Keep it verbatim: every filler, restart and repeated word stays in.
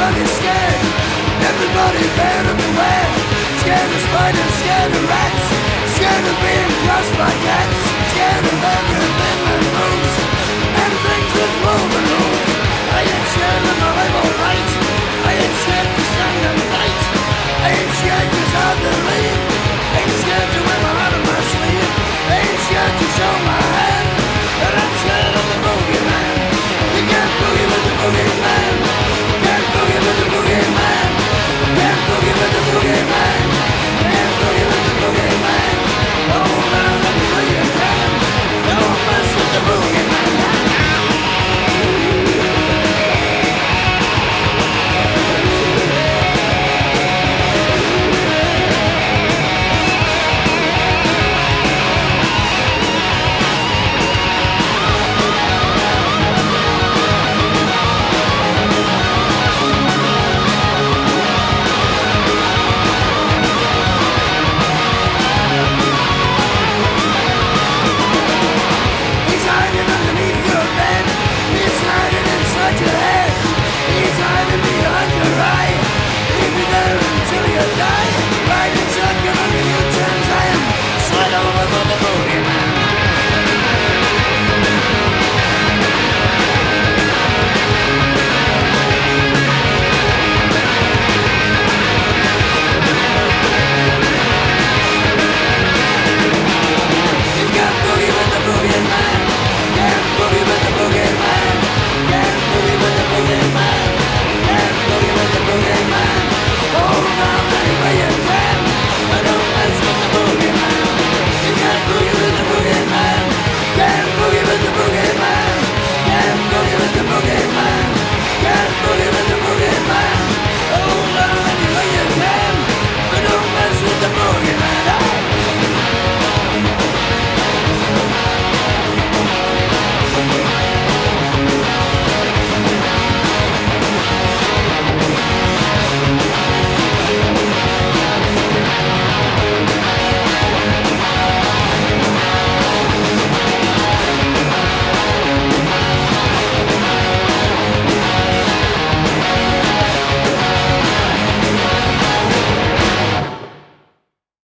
everybody's scared. Everybody better beware. Scared of spiders, scared of rats, scared of being crushed by cats, scared of everything that moves and things that move and moves. I ain't scared of my